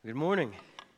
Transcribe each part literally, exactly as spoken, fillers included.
Good morning.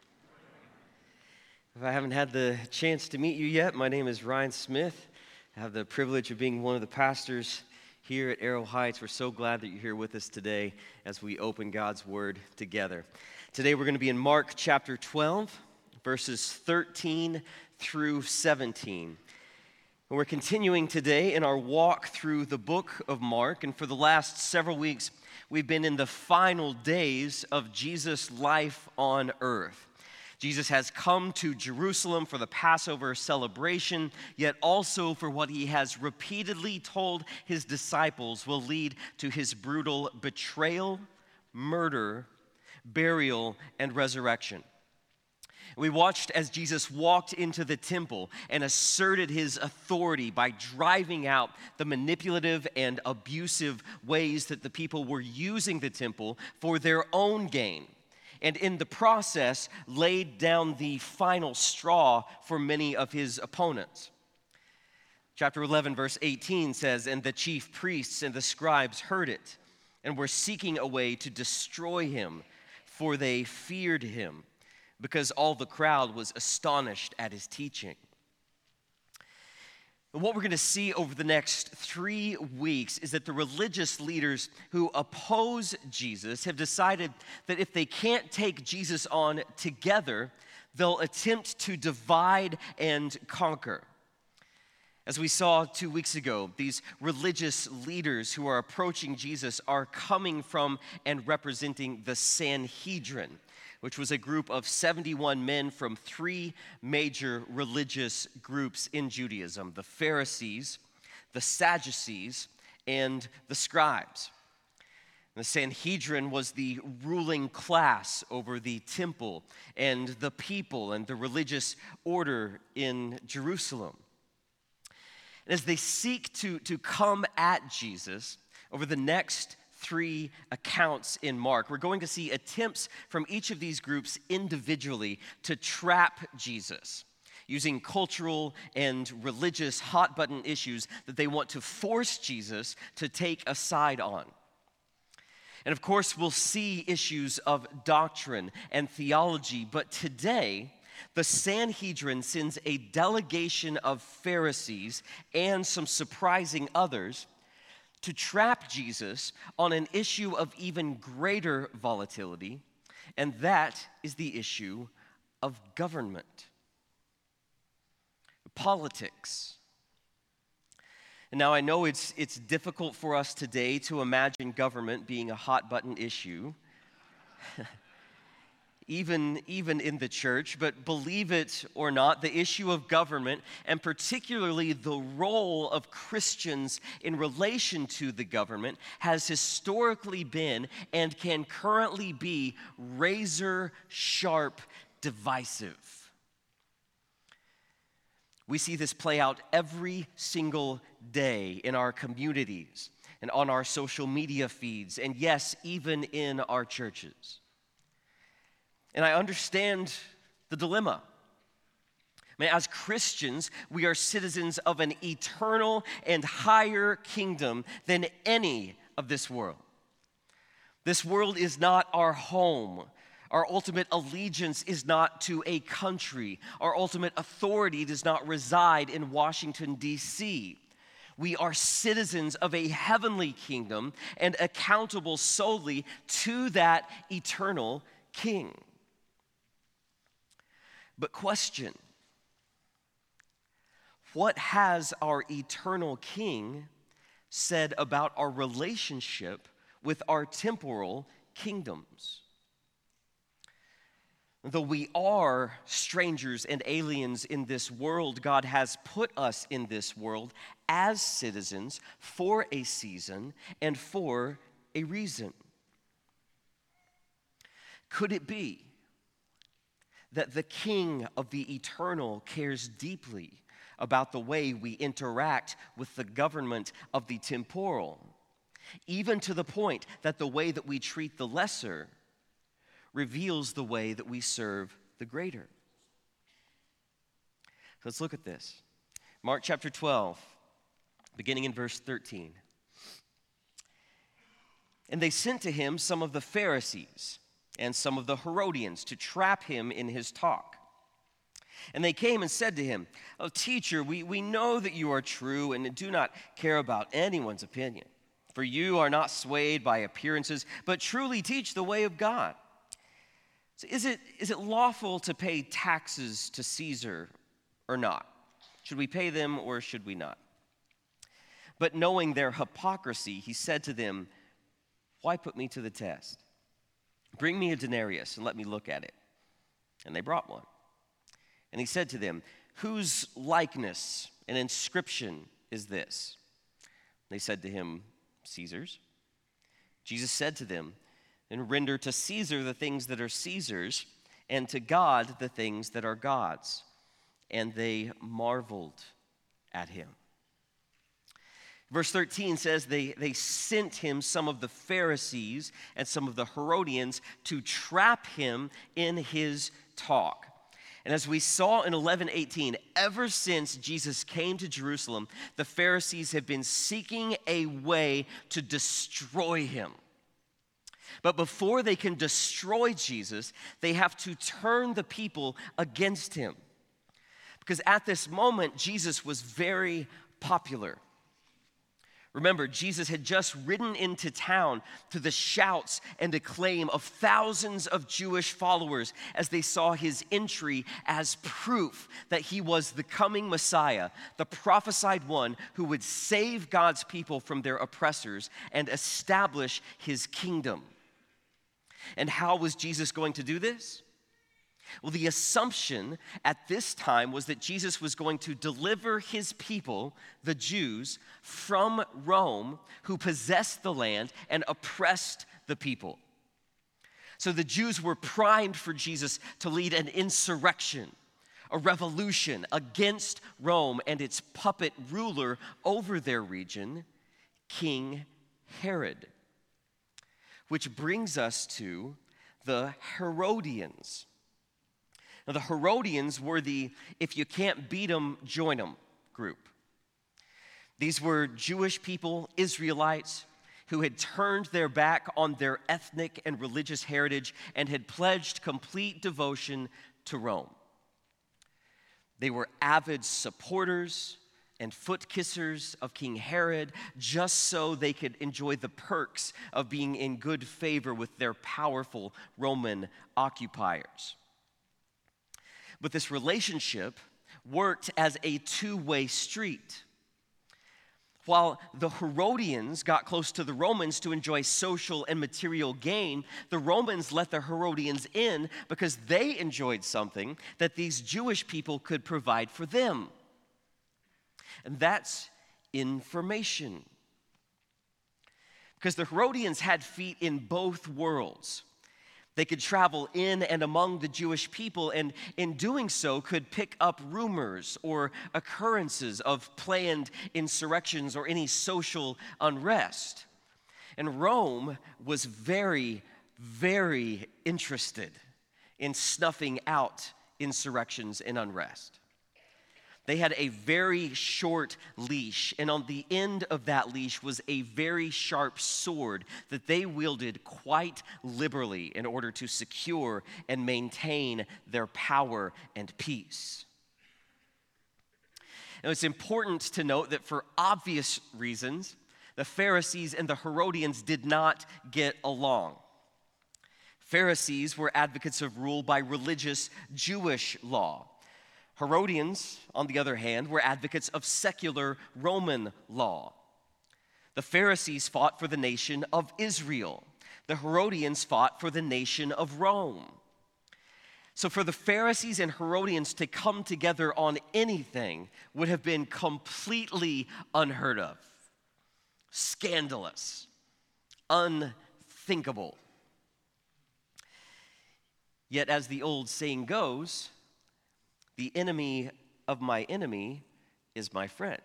If I haven't had the chance to meet you yet, my name is Ryan Smith. I have the privilege of being one of the pastors here at Arrow Heights. We're so glad that you're here with us today as we open God's Word together. Today we're going to be in Mark chapter twelve, verses thirteen through seventeen. And we're continuing today in our walk through the book of Mark, and for the last several weeks, we've been in the final days of Jesus' life on earth. Jesus has come to Jerusalem for the Passover celebration, yet also for what he has repeatedly told his disciples will lead to his brutal betrayal, murder, burial, and resurrection. We watched as Jesus walked into the temple and asserted his authority by driving out the manipulative and abusive ways that the people were using the temple for their own gain, and in the process laid down the final straw for many of his opponents. Chapter eleven, verse eighteen says, "And the chief priests and the scribes heard it, and were seeking a way to destroy him, for they feared him, because all the crowd was astonished at his teaching." And what we're going to see over the next three weeks is that the religious leaders who oppose Jesus have decided that if they can't take Jesus on together, they'll attempt to divide and conquer. As we saw two weeks ago, these religious leaders who are approaching Jesus are coming from and representing the Sanhedrin, which was a group of seventy-one men from three major religious groups in Judaism: the Pharisees, the Sadducees, and the scribes. The Sanhedrin was the ruling class over the temple and the people and the religious order in Jerusalem. And as they seek to, to come at Jesus over the next three accounts in Mark, we're going to see attempts from each of these groups individually to trap Jesus, using cultural and religious hot-button issues that they want to force Jesus to take a side on. And of course, we'll see issues of doctrine and theology, but today, the Sanhedrin sends a delegation of Pharisees and some surprising others to trap Jesus on an issue of even greater volatility, and that is the issue of government, politics. And now I know it's, it's difficult for us today to imagine government being a hot-button issue, even, even in the church, but believe it or not, the issue of government, and particularly the role of Christians in relation to the government, has historically been and can currently be razor-sharp divisive. We see this play out every single day in our communities and on our social media feeds, and yes, even in our churches. And I understand the dilemma. I mean, as Christians, we are citizens of an eternal and higher kingdom than any of this world. This world is not our home. Our ultimate allegiance is not to a country. Our ultimate authority does not reside in Washington, D C We are citizens of a heavenly kingdom and accountable solely to that eternal King. But question, what has our eternal King said about our relationship with our temporal kingdoms? Though we are strangers and aliens in this world, God has put us in this world as citizens for a season and for a reason. Could it be that the King of the eternal cares deeply about the way we interact with the government of the temporal, even to the point that the way that we treat the lesser reveals the way that we serve the greater? So let's look at this. Mark chapter twelve, beginning in verse thirteen. "And they sent to him some of the Pharisees and some of the Herodians to trap him in his talk. And they came and said to him, "Oh, teacher, we, we know that you are true and do not care about anyone's opinion. For you are not swayed by appearances, but truly teach the way of God. So is it, is it lawful to pay taxes to Caesar or not? Should we pay them or should we not?" But knowing their hypocrisy, he said to them, "Why put me to the test? Bring me a denarius and let me look at it." And they brought one. And he said to them, "Whose likeness and inscription is this?" They said to him, "Caesar's." Jesus said to them, "Then render to Caesar the things that are Caesar's, and to God the things that are God's." And they marveled at him. Verse thirteen says they, they sent him some of the Pharisees and some of the Herodians to trap him in his talk. And as we saw in eleven eighteen, ever since Jesus came to Jerusalem, the Pharisees have been seeking a way to destroy him. But before they can destroy Jesus, they have to turn the people against him. Because at this moment, Jesus was very popular. Remember, Jesus had just ridden into town to the shouts and acclaim of thousands of Jewish followers as they saw his entry as proof that he was the coming Messiah, the prophesied one who would save God's people from their oppressors and establish his kingdom. And how was Jesus going to do this? Well, the assumption at this time was that Jesus was going to deliver his people, the Jews, from Rome, who possessed the land and oppressed the people. So the Jews were primed for Jesus to lead an insurrection, a revolution against Rome and its puppet ruler over their region, King Herod. Which brings us to the Herodians. Now, the Herodians were the if you can't beat them, join them group. These were Jewish people, Israelites, who had turned their back on their ethnic and religious heritage and had pledged complete devotion to Rome. They were avid supporters and foot kissers of King Herod, just so they could enjoy the perks of being in good favor with their powerful Roman occupiers. But this relationship worked as a two-way street. While the Herodians got close to the Romans to enjoy social and material gain, the Romans let the Herodians in because they enjoyed something that these Jewish people could provide for them. And that's information. Because the Herodians had feet in both worlds. They could travel in and among the Jewish people, and in doing so could pick up rumors or occurrences of planned insurrections or any social unrest. And Rome was very, very interested in snuffing out insurrections and unrest. They had a very short leash, and on the end of that leash was a very sharp sword that they wielded quite liberally in order to secure and maintain their power and peace. Now, it's important to note that for obvious reasons, the Pharisees and the Herodians did not get along. Pharisees were advocates of rule by religious Jewish law. Herodians, on the other hand, were advocates of secular Roman law. The Pharisees fought for the nation of Israel. The Herodians fought for the nation of Rome. So for the Pharisees and Herodians to come together on anything would have been completely unheard of, scandalous, unthinkable. Yet as the old saying goes, the enemy of my enemy is my friend.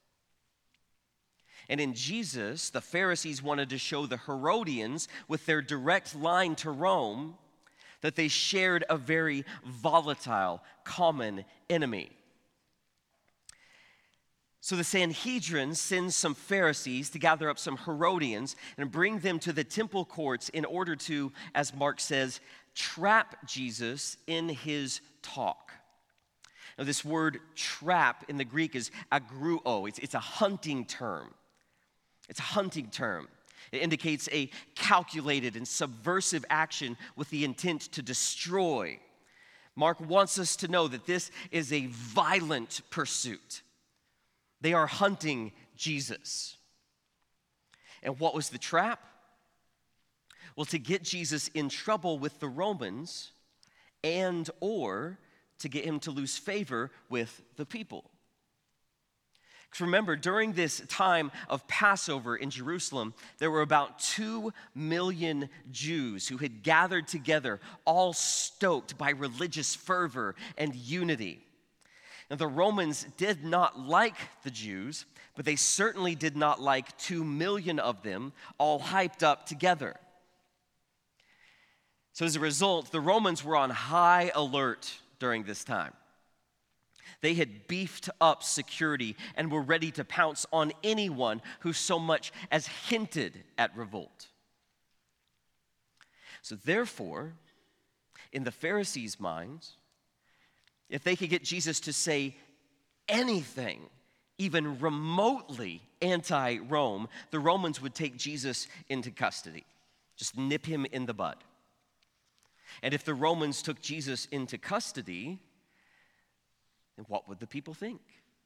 And in Jesus, the Pharisees wanted to show the Herodians, with their direct line to Rome, that they shared a very volatile, common enemy. So the Sanhedrin sends some Pharisees to gather up some Herodians and bring them to the temple courts in order to, as Mark says, trap Jesus in his talk. Now, this word trap in the Greek is agruo. It's, it's a hunting term. It's a hunting term. It indicates a calculated and subversive action with the intent to destroy. Mark wants us to know that this is a violent pursuit. They are hunting Jesus. And what was the trap? Well, to get Jesus in trouble with the Romans and or to get him to lose favor with the people. Because remember, during this time of Passover in Jerusalem, there were about two million Jews who had gathered together, all stoked by religious fervor and unity. Now, the Romans did not like the Jews, but they certainly did not like two million of them all hyped up together. So as a result, the Romans were on high alert during this time. They had beefed up security and were ready to pounce on anyone who so much as hinted at revolt. So therefore, in the Pharisees' minds, if they could get Jesus to say anything, even remotely anti-Rome, the Romans would take Jesus into custody, just nip him in the bud. And if the Romans took Jesus into custody, then what would the people think?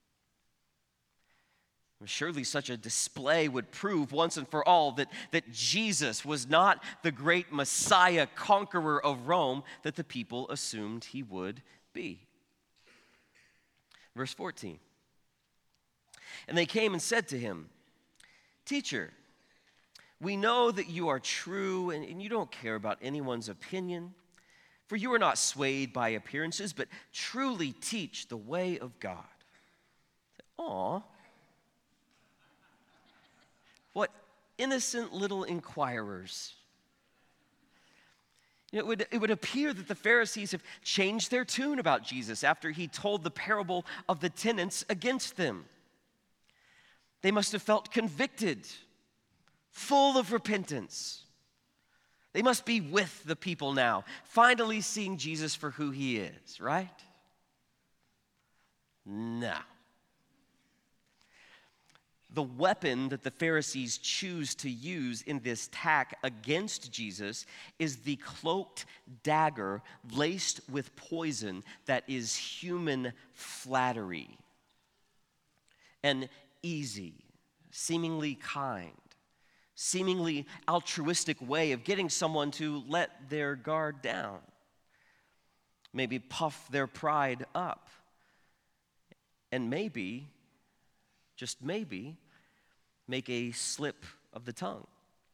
Surely such a display would prove once and for all that, that Jesus was not the great Messiah, conqueror of Rome that the people assumed he would be. Verse fourteen. And they came and said to him, "Teacher, we know that you are true and, and you don't care about anyone's opinion, for you are not swayed by appearances, but truly teach the way of God." Aw. What innocent little inquirers. You know, it would, it would appear that the Pharisees have changed their tune about Jesus after he told the parable of the tenants against them. They must have felt convicted, full of repentance. They must be with the people now, finally seeing Jesus for who he is, right? No. The weapon that the Pharisees choose to use in this attack against Jesus is the cloaked dagger laced with poison that is human flattery. An easy, seemingly kind, seemingly altruistic way of getting someone to let their guard down, maybe puff their pride up, and maybe, just maybe, make a slip of the tongue.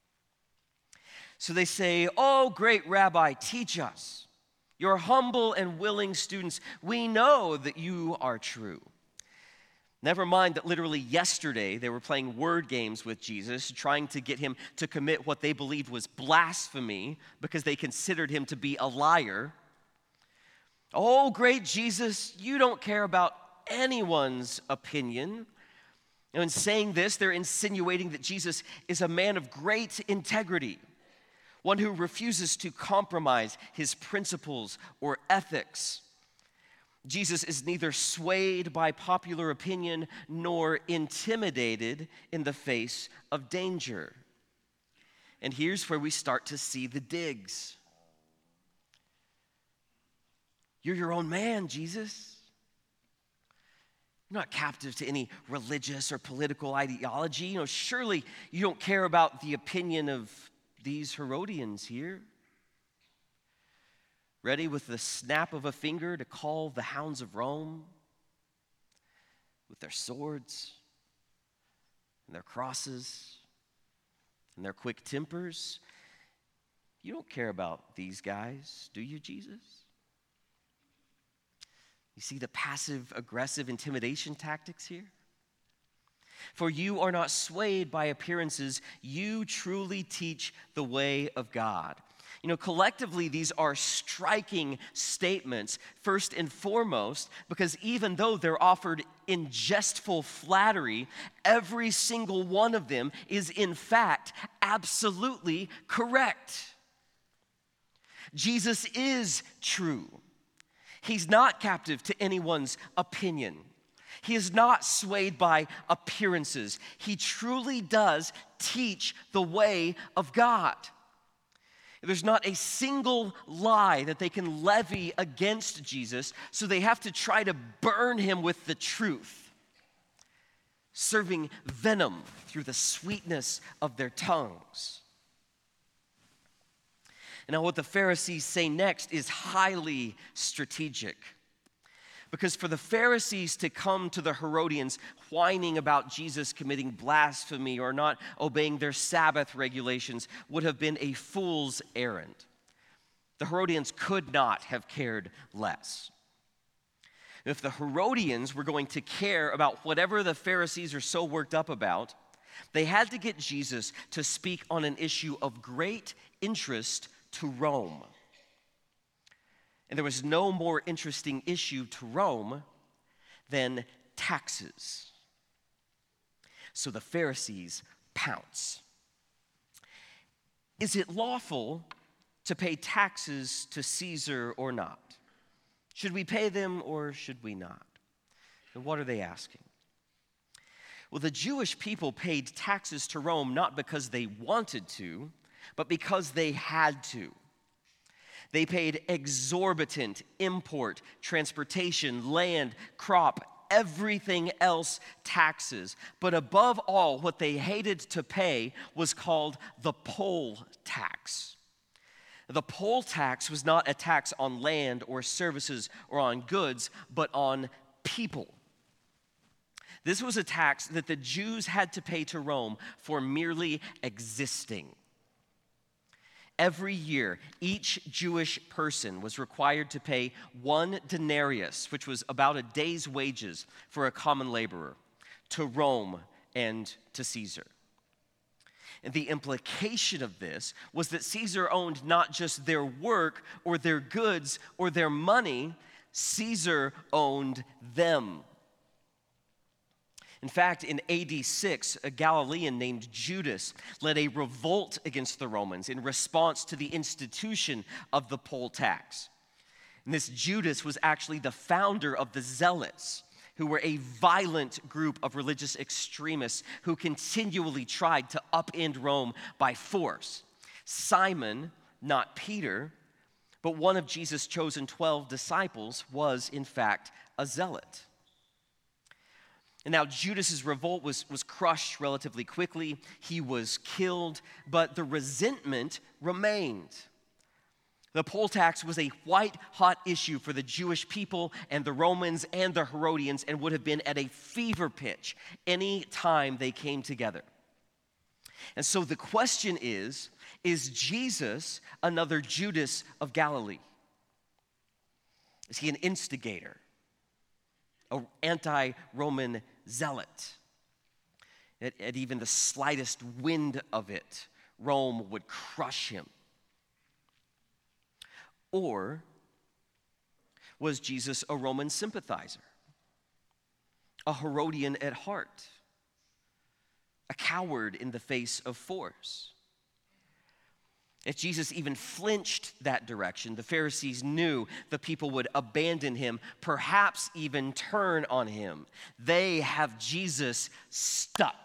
So they say, "Oh, great Rabbi, teach us. You're humble and willing students. We know that you are true." Never mind that literally yesterday they were playing word games with Jesus, trying to get him to commit what they believed was blasphemy because they considered him to be a liar. Oh, great Jesus, you don't care about anyone's opinion. And in saying this, they're insinuating that Jesus is a man of great integrity, one who refuses to compromise his principles or ethics. Jesus is neither swayed by popular opinion nor intimidated in the face of danger. And here's where we start to see the digs. You're your own man, Jesus. You're not captive to any religious or political ideology. You know, surely you don't care about the opinion of these Herodians here. Ready with the snap of a finger to call the hounds of Rome with their swords and their crosses and their quick tempers. You don't care about these guys, do you, Jesus? You see the passive-aggressive intimidation tactics here? For you are not swayed by appearances, you truly teach the way of God. You know, collectively, these are striking statements, first and foremost, because even though they're offered in jestful flattery, every single one of them is, in fact, absolutely correct. Jesus is true. He's not captive to anyone's opinion. He is not swayed by appearances. He truly does teach the way of God. There's not a single lie that they can levy against Jesus, so they have to try to burn him with the truth, serving venom through the sweetness of their tongues. And now what the Pharisees say next is highly strategic. Because for the Pharisees to come to the Herodians whining about Jesus committing blasphemy or not obeying their Sabbath regulations would have been a fool's errand. The Herodians could not have cared less. If the Herodians were going to care about whatever the Pharisees are so worked up about, they had to get Jesus to speak on an issue of great interest to Rome. And there was no more interesting issue to Rome than taxes. So the Pharisees pounce. Is it lawful to pay taxes to Caesar or not? Should we pay them or should we not? And what are they asking? Well, the Jewish people paid taxes to Rome not because they wanted to, but because they had to. They paid exorbitant import, transportation, land, crop, everything else taxes. But above all, what they hated to pay was called the poll tax. The poll tax was not a tax on land or services or on goods, but on people. This was a tax that the Jews had to pay to Rome for merely existing. Every year, each Jewish person was required to pay one denarius, which was about a day's wages for a common laborer, to Rome and to Caesar. And the implication of this was that Caesar owned not just their work or their goods or their money, Caesar owned them. In fact, in A D six, a Galilean named Judas led a revolt against the Romans in response to the institution of the poll tax. And this Judas was actually the founder of the Zealots, who were a violent group of religious extremists who continually tried to upend Rome by force. Simon, not Peter, but one of Jesus' chosen twelve disciples, was in fact a zealot. And now Judas's revolt was, was crushed relatively quickly. He was killed, but the resentment remained. The poll tax was a white-hot issue for the Jewish people and the Romans and the Herodians, and would have been at a fever pitch any time they came together. And so the question is, is Jesus another Judas of Galilee? Is he an instigator? An anti-Roman zealot? At, at even the slightest wind of it, Rome would crush him. Or was Jesus a Roman sympathizer, a Herodian at heart, a coward in the face of force? If Jesus even flinched that direction, the Pharisees knew the people would abandon him, perhaps even turn on him. They have Jesus stuck.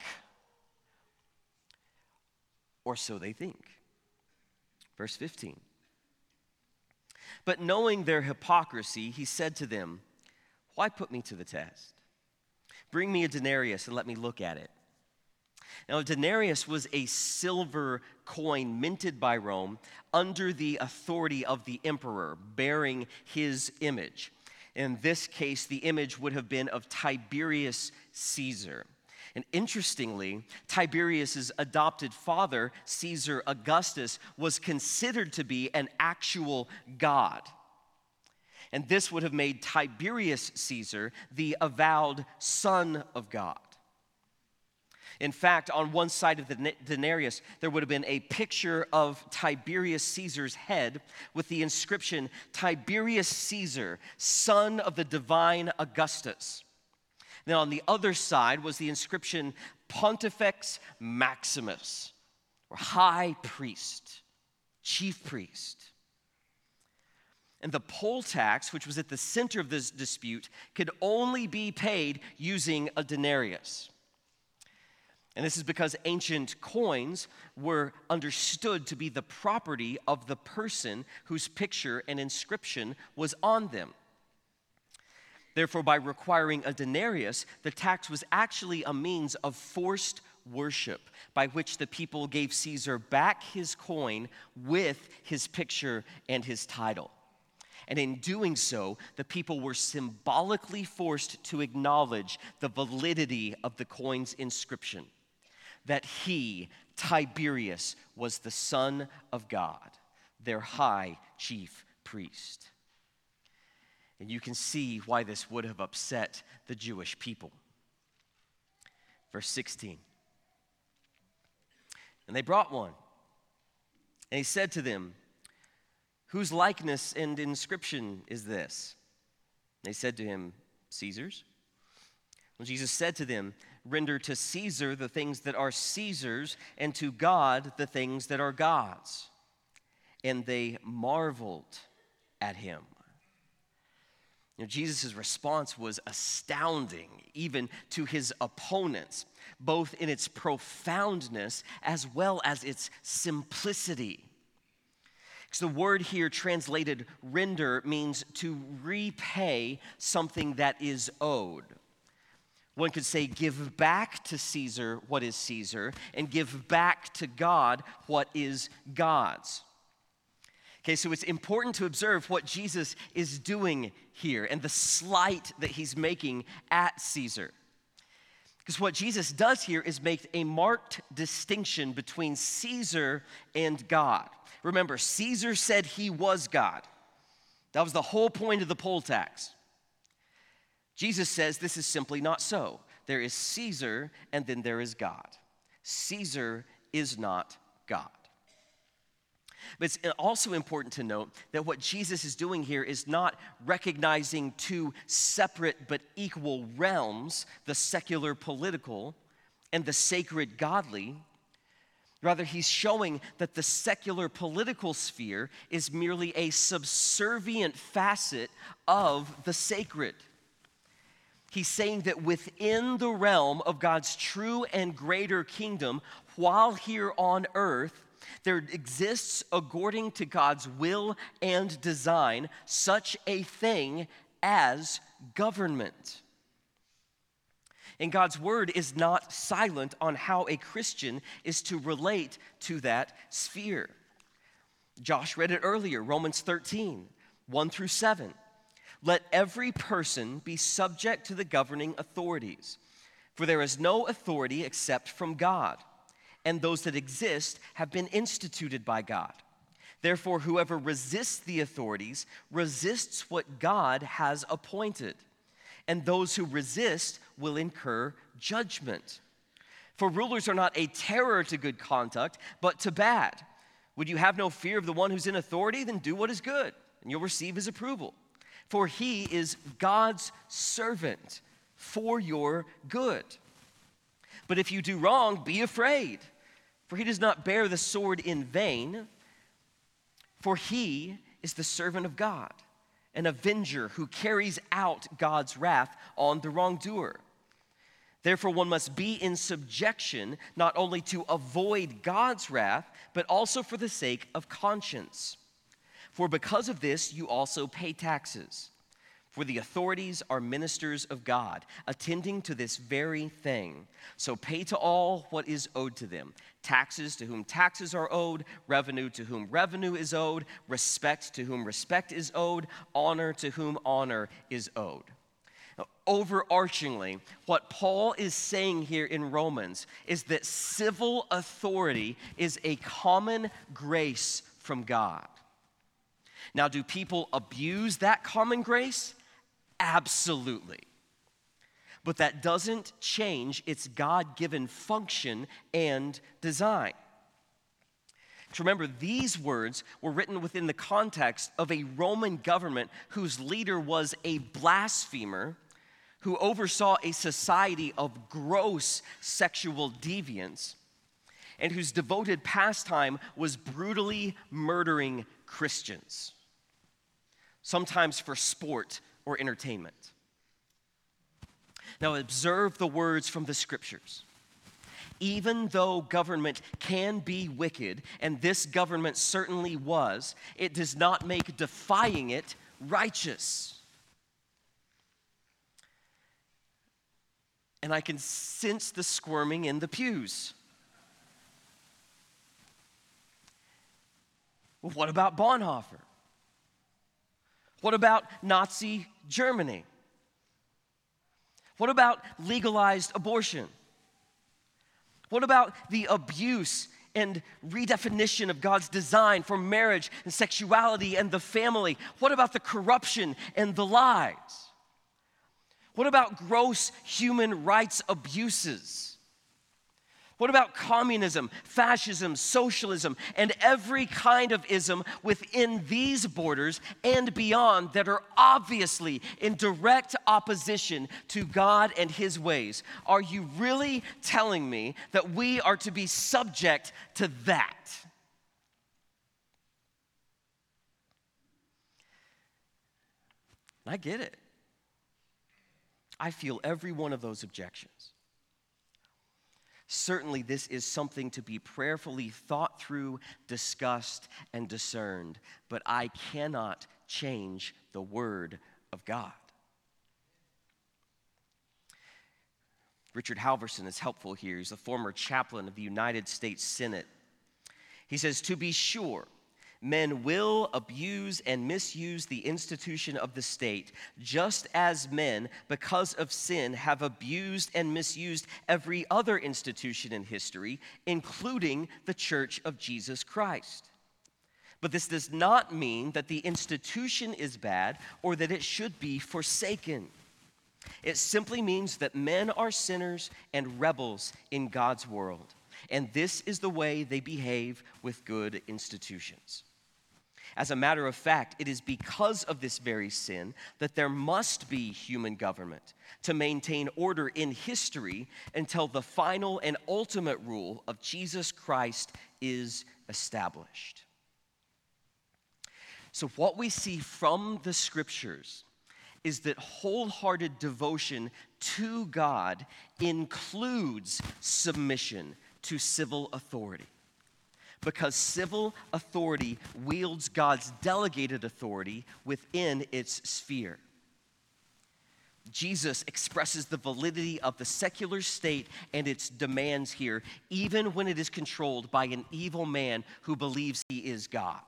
Or so they think. Verse fifteen. But knowing their hypocrisy, he said to them, "Why put me to the test? Bring me a denarius and let me look at it." Now, a denarius was a silver coin minted by Rome under the authority of the emperor, bearing his image. In this case, the image would have been of Tiberius Caesar. And interestingly, Tiberius's adopted father, Caesar Augustus, was considered to be an actual god. And this would have made Tiberius Caesar the avowed son of God. In fact, on one side of the denarius, there would have been a picture of Tiberius Caesar's head with the inscription, Tiberius Caesar, son of the divine Augustus. Then on the other side was the inscription, Pontifex Maximus, or high priest, chief priest. And the poll tax, which was at the center of this dispute, could only be paid using a denarius. And this is because ancient coins were understood to be the property of the person whose picture and inscription was on them. Therefore, by requiring a denarius, the tax was actually a means of forced worship by which the people gave Caesar back his coin with his picture and his title. And in doing so, the people were symbolically forced to acknowledge the validity of the coin's inscription, that he, Tiberius, was the Son of God, their high chief priest. And you can see why this would have upset the Jewish people. Verse sixteen. And they brought one, and he said to them, whose likeness and inscription is this? They said to him, Caesar's. Well, Jesus said to them, render to Caesar the things that are Caesar's, and to God the things that are God's. And they marveled at him. You know, Jesus' response was astounding, even to his opponents, both in its profoundness as well as its simplicity. So the word here translated render means to repay something that is owed. One could say give back to Caesar what is Caesar and give back to God what is God's. Okay, so it's important to observe what Jesus is doing here and the slight that he's making at Caesar. Because what Jesus does here is make a marked distinction between Caesar and God. Remember, Caesar said he was God. That was the whole point of the poll tax. Jesus says this is simply not so. There is Caesar and then there is God. Caesar is not God. But it's also important to note that what Jesus is doing here is not recognizing two separate but equal realms, the secular political and the sacred godly. Rather, he's showing that the secular political sphere is merely a subservient facet of the sacred. He's saying that within the realm of God's true and greater kingdom, while here on earth, there exists, according to God's will and design, such a thing as government. And God's word is not silent on how a Christian is to relate to that sphere. Josh read it earlier, Romans thirteen, one through seven. Let every person be subject to the governing authorities, for there is no authority except from God, and those that exist have been instituted by God. Therefore, whoever resists the authorities resists what God has appointed, and those who resist will incur judgment. For rulers are not a terror to good conduct, but to bad. Would you have no fear of the one who's in authority? Then do what is good, and you'll receive his approval. For he is God's servant for your good. But if you do wrong, be afraid, for he does not bear the sword in vain, for he is the servant of God, an avenger who carries out God's wrath on the wrongdoer. Therefore, one must be in subjection, not only to avoid God's wrath, but also for the sake of conscience. For because of this, you also pay taxes. For the authorities are ministers of God, attending to this very thing. So pay to all what is owed to them. Taxes to whom taxes are owed, revenue to whom revenue is owed, respect to whom respect is owed, honor to whom honor is owed. Now, overarchingly, what Paul is saying here in Romans is that civil authority is a common grace from God. Now, do people abuse that common grace? Absolutely. but that doesn't change its God-given function and design. To remember, these words were written within the context of a Roman government whose leader was a blasphemer who oversaw a society of gross sexual deviance and whose devoted pastime was brutally murdering Christians, sometimes for sport or entertainment. Now, observe the words from the scriptures. Even though government can be wicked, and this government certainly was, it does not make defying it righteous. And I can sense the squirming in the pews. Well, what about Bonhoeffer? What about Nazi Germany? What about legalized abortion? What about the abuse and redefinition of God's design for marriage and sexuality and the family? What about the corruption and the lies? What about gross human rights abuses? What about communism, fascism, socialism, and every kind of ism within these borders and beyond that are obviously in direct opposition to God and His ways? Are you really telling me that we are to be subject to that? I get it. I feel every one of those objections. Certainly, this is something to be prayerfully thought through, discussed, and discerned, but I cannot change the Word of God. Richard Halverson is helpful here. He's a former chaplain of the United States Senate. He says, "To be sure, men will abuse and misuse the institution of the state, just as men, because of sin, have abused and misused every other institution in history, including the Church of Jesus Christ. But this does not mean that the institution is bad or that it should be forsaken. It simply means that men are sinners and rebels in God's world, and this is the way they behave with good institutions. As a matter of fact, it is because of this very sin that there must be human government to maintain order in history until the final and ultimate rule of Jesus Christ is established." So what we see from the scriptures is that wholehearted devotion to God includes submission to civil authority, because civil authority wields God's delegated authority within its sphere. Jesus expresses the validity of the secular state and its demands here, even when it is controlled by an evil man who believes he is God.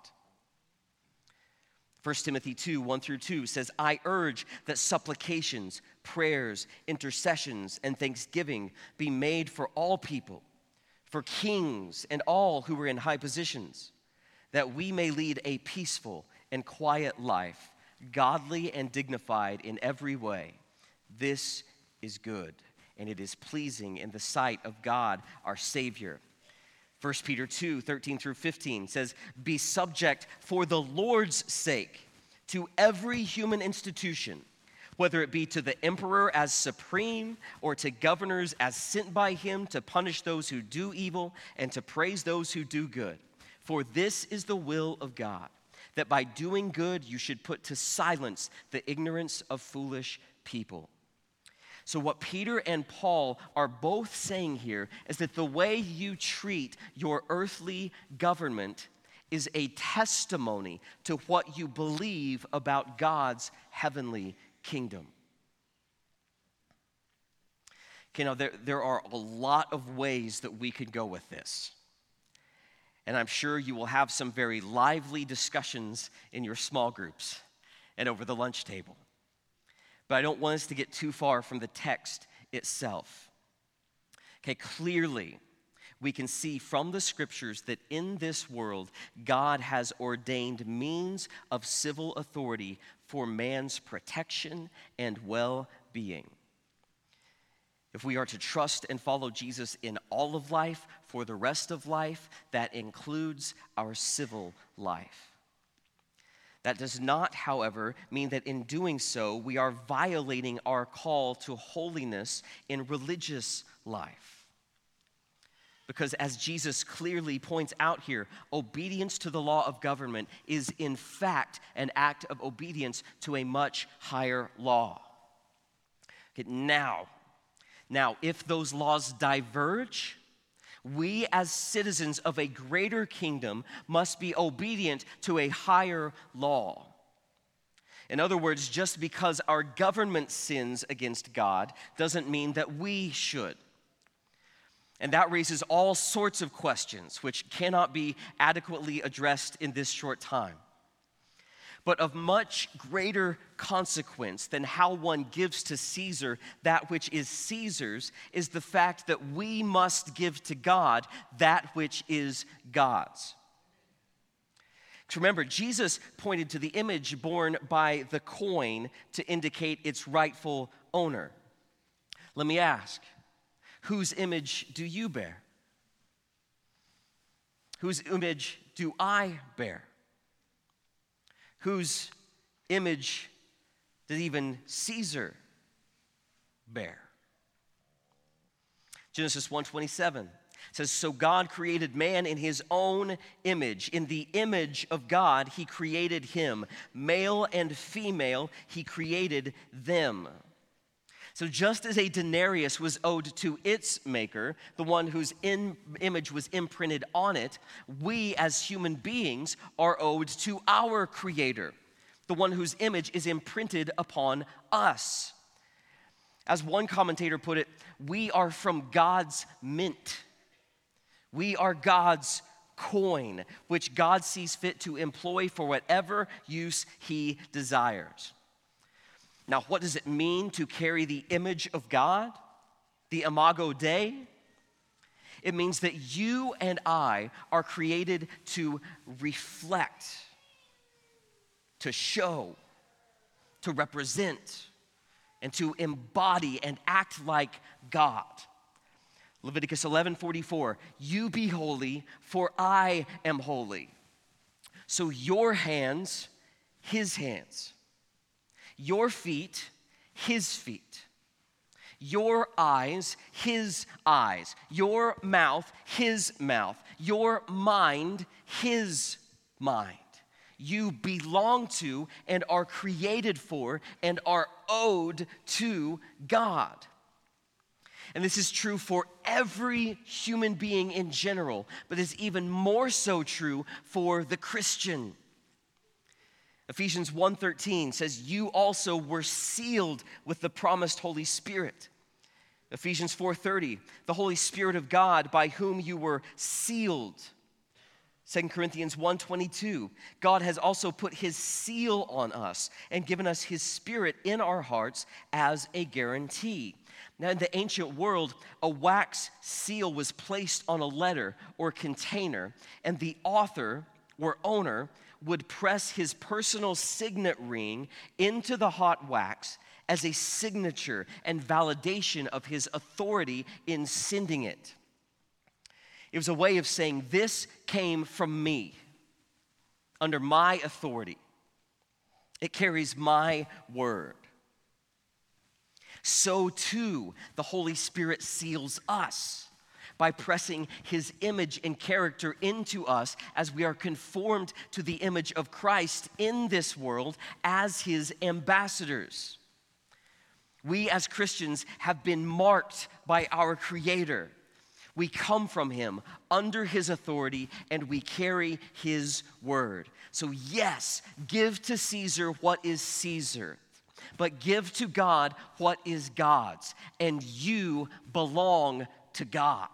First Timothy two, one through two says, "I urge that supplications, prayers, intercessions, and thanksgiving be made for all people, for kings and all who are in high positions, that we may lead a peaceful and quiet life, godly and dignified in every way. This is good, and it is pleasing in the sight of God our Savior." First Peter two, thirteen through fifteen says, "Be subject for the Lord's sake to every human institution, whether it be to the emperor as supreme or to governors as sent by him to punish those who do evil and to praise those who do good. For this is the will of God, that by doing good you should put to silence the ignorance of foolish people." So what Peter and Paul are both saying here is that the way you treat your earthly government is a testimony to what you believe about God's heavenly kingdom. Okay, now there, there are a lot of ways that we could go with this. And I'm sure you will have some very lively discussions in your small groups and over the lunch table. But I don't want us to get too far from the text itself. Okay, clearly, we can see from the scriptures that in this world, God has ordained means of civil authority for man's protection and well-being. If we are to trust and follow Jesus in all of life, for the rest of life, that includes our civil life. That does not, however, mean that in doing so, we are violating our call to holiness in religious life. Because as Jesus clearly points out here, obedience to the law of government is in fact an act of obedience to a much higher law. Okay, now, now, if those laws diverge, we as citizens of a greater kingdom must be obedient to a higher law. In other words, just because our government sins against God doesn't mean that we should. And that raises all sorts of questions which cannot be adequately addressed in this short time. But of much greater consequence than how one gives to Caesar that which is Caesar's is the fact that we must give to God that which is God's. Remember, Jesus pointed to the image borne by the coin to indicate its rightful owner. Let me ask, whose image do you bear? Whose image do I bear? Whose image did even Caesar bear? Genesis one twenty-seven says, "So God created man in his own image. In the image of God, he created him. Male and female, he created them." So just as a denarius was owed to its maker, the one whose in, image was imprinted on it, we as human beings are owed to our Creator, the one whose image is imprinted upon us. As one commentator put it, we are from God's mint. We are God's coin, which God sees fit to employ for whatever use he desires. Now, what does it mean to carry the image of God, the Imago Dei? It means that you and I are created to reflect, to show, to represent, and to embody and act like God. Leviticus eleven forty-four, "You be holy, for I am holy." So your hands, his hands. Your feet, his feet. Your eyes, his eyes. Your mouth, his mouth. Your mind, his mind. You belong to and are created for and are owed to God. And this is true for every human being in general, but is even more so true for the Christian. Ephesians one thirteen says, "You also were sealed with the promised Holy Spirit." Ephesians four thirty, "The Holy Spirit of God by whom you were sealed." Second Corinthians one twenty-two, "God has also put his seal on us and given us his Spirit in our hearts as a guarantee." Now, in the ancient world, a wax seal was placed on a letter or container, and the author or owner would press his personal signet ring into the hot wax as a signature and validation of his authority in sending it. It was a way of saying, this came from me, under my authority. It carries my word. So too, the Holy Spirit seals us by pressing his image and character into us as we are conformed to the image of Christ in this world as his ambassadors. We as Christians have been marked by our Creator. We come from him under his authority and we carry his word. So yes, give to Caesar what is Caesar, but give to God what is God's, and you belong to God.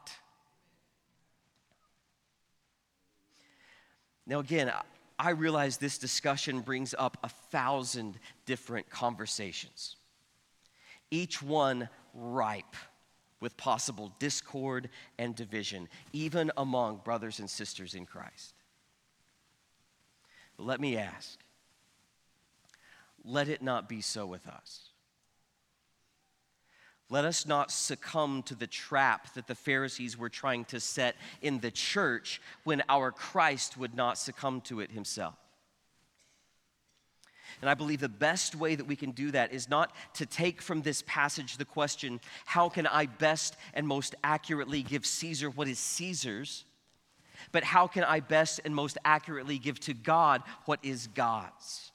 Now again, I realize this discussion brings up a thousand different conversations, each one ripe with possible discord and division, even among brothers and sisters in Christ. But let me ask, let it not be so with us. let us not succumb to the trap that the Pharisees were trying to set in the church when our Christ would not succumb to it himself. And I believe the best way that we can do that is not to take from this passage the question, how can I best and most accurately give Caesar what is Caesar's? But how can I best and most accurately give to God what is God's?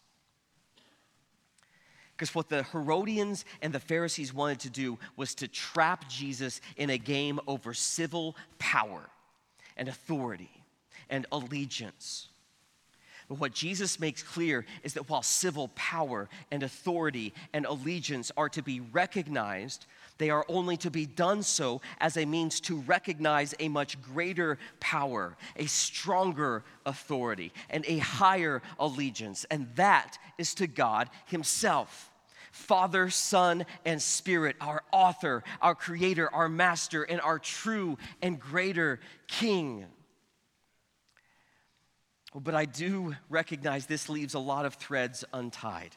Because what the Herodians and the Pharisees wanted to do was to trap Jesus in a game over civil power and authority and allegiance. But what Jesus makes clear is that while civil power and authority and allegiance are to be recognized, they are only to be done so as a means to recognize a much greater power, a stronger authority, and a higher allegiance, and that is to God himself. Father, Son, and Spirit, our author, our creator, our master, and our true and greater King. But I do recognize this leaves a lot of threads untied.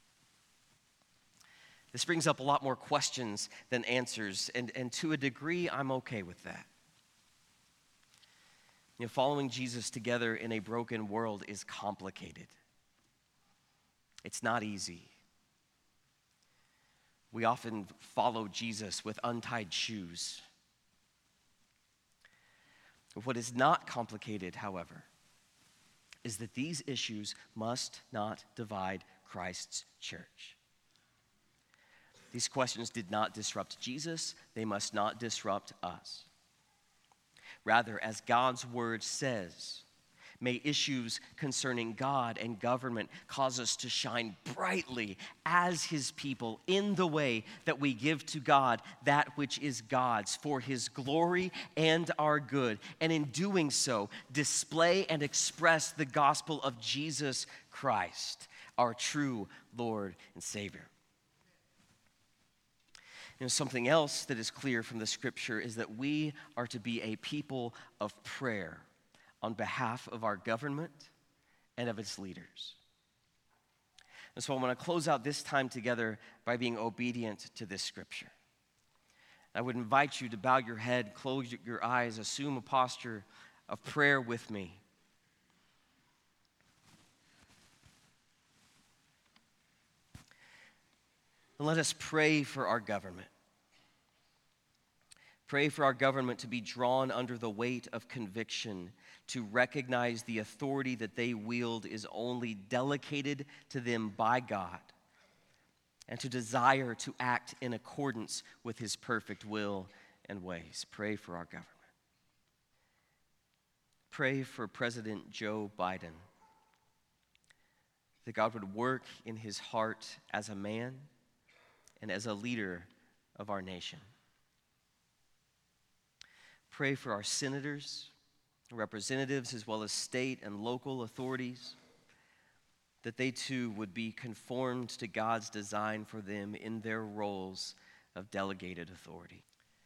This brings up a lot more questions than answers, and, and to a degree, I'm okay with that. You know, following Jesus together in a broken world is complicated. It's not easy. We often follow Jesus with untied shoes. What is not complicated, however, is that these issues must not divide Christ's church. These questions did not disrupt Jesus. They must not disrupt us. Rather, as God's word says, may issues concerning God and government cause us to shine brightly as his people in the way that we give to God that which is God's for his glory and our good. And in doing so, display and express the gospel of Jesus Christ, our true Lord and Savior. You know, something else that is clear from the scripture is that we are to be a people of prayer on behalf of our government and of its leaders. And so I want to close out this time together by being obedient to this scripture. I would invite you to bow your head, close your eyes, assume a posture of prayer with me. And let us pray for our government. Pray for our government to be drawn under the weight of conviction, to recognize the authority that they wield is only delegated to them by God, and to desire to act in accordance with his perfect will and ways. Pray for our government. Pray for President Joe Biden, that God would work in his heart as a man and as a leader of our nation. Pray for our senators, representatives, as well as state and local authorities, that they too would be conformed to God's design for them in their roles of delegated authority.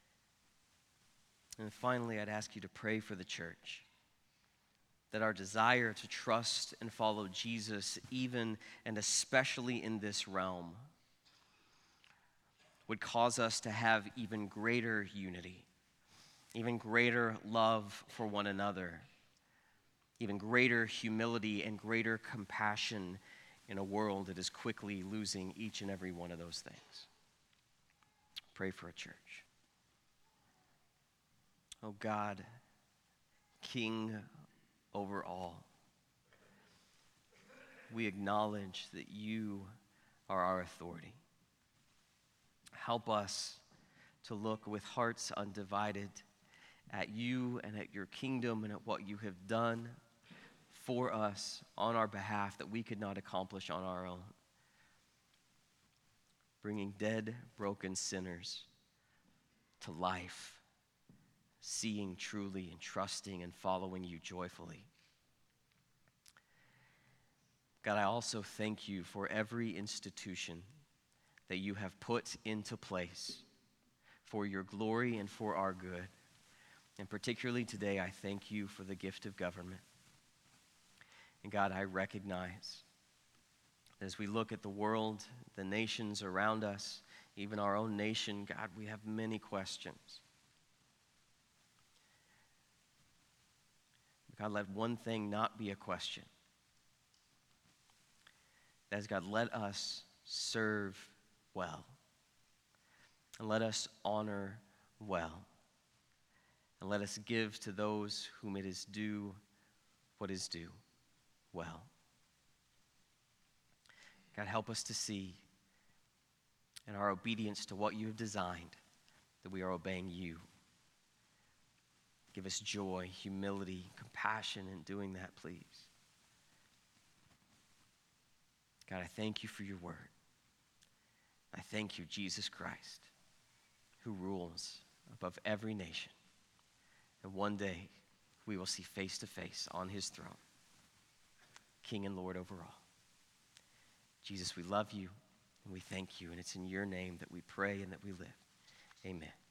And finally, I'd ask you to pray for the church, that our desire to trust and follow Jesus, even and especially in this realm, would cause us to have even greater unity, even greater love for one another, even greater humility and greater compassion in a world that is quickly losing each and every one of those things. Pray for a church. Oh God, King over all, we acknowledge that you are our authority. Help us to look with hearts undivided at you and at your kingdom and at what you have done for us on our behalf that we could not accomplish on our own. Bringing dead, broken sinners to life, seeing truly and trusting and following you joyfully. God, I also thank you for every institution that you have put into place for your glory and for our good. And particularly today, I thank you for the gift of government. And God, I recognize that as we look at the world, the nations around us, even our own nation, God, we have many questions. God, let one thing not be a question. That is, God, let us serve well. And let us honor well. And let us give to those whom it is due what is due well. God, help us to see in our obedience to what you have designed that we are obeying you. Give us joy, humility, compassion in doing that, please. God, I thank you for your word. I thank you, Jesus Christ, who rules above every nation. And one day we will see face to face on his throne, King and Lord over all. Jesus, we love you and we thank you, and it's in your name that we pray and that we live. Amen.